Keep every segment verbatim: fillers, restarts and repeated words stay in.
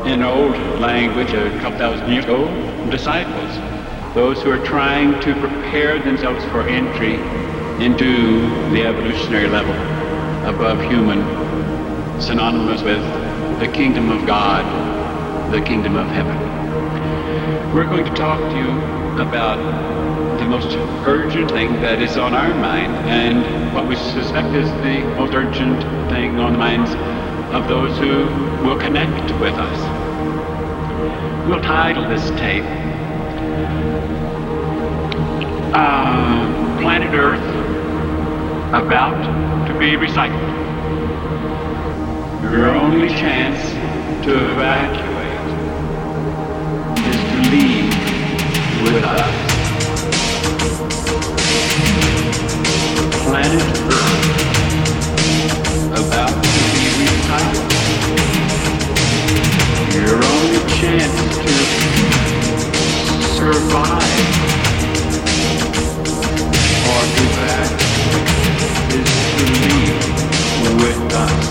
in old language a couple thousand years ago, disciples, those who are trying to prepare themselves for entry into the evolutionary level above human, synonymous with the kingdom of God, the kingdom of heaven. We're going to talk to you about the most urgent thing that is on our mind and what we suspect is the most urgent thing on the minds of those who will connect with us. We'll title this tape uh, Planet Earth About to be Recycled. Your only chance to evacuate is to leave with us. Planet Earth about to be recycled. Your only chance to survive or be back is to leave with us.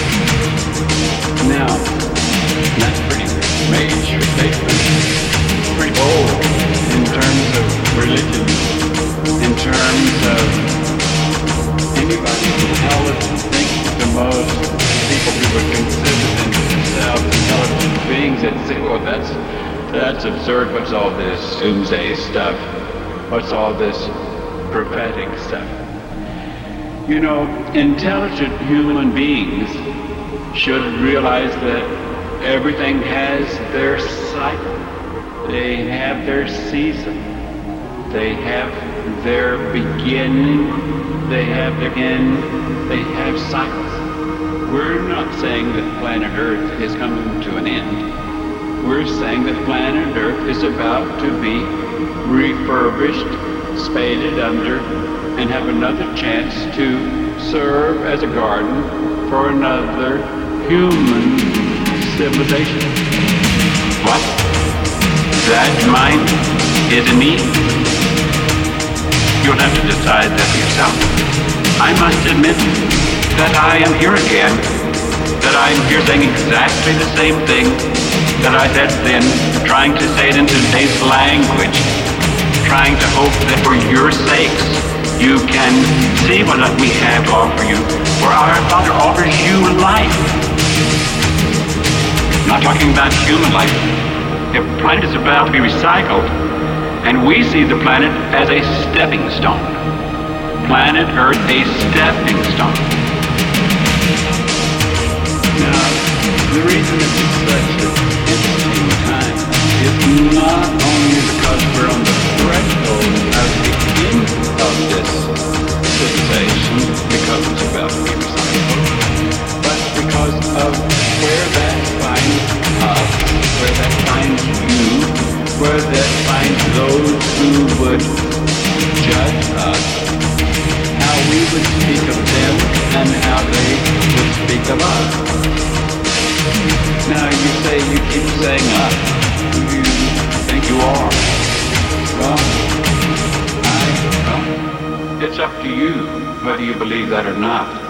Now, that's pretty major statement, pretty bold in terms of religion, in terms of anybody intelligent, think the most people who would consider themselves intelligent beings that say, well, that's that's absurd. What's all this doomsday stuff? What's all this prophetic stuff? You know, intelligent human beings should realize that everything has their cycle. They have their season. They have their beginning. They have their end. They have cycles. We're not saying that planet Earth is coming to an end. We're saying that planet Earth is about to be refurbished, spaded under, and have another chance to serve as a garden for another human civilization. What? That mine is in me? You'll have to decide that for yourself. I must admit that I am here again, that I'm here saying exactly the same thing that I said then, trying to say it in today's language, trying to hope that for your sakes you can see what we have to offer you, for our Father offers you life. I'm not talking about human life. The planet is about to be recycled, and we see the planet as a stepping stone. Planet Earth, a stepping stone. Now, the reason this is such an interesting time is not only because we're on the threshold of the end of this civilization, because it's about to be recycled, but because of where that finds us, where that finds you, where that finds those who would judge us, how we would speak of them and how they would speak of us. Now you say, you keep saying us. Who do you think you are? Well, I, well, it's up to you whether you believe that or not.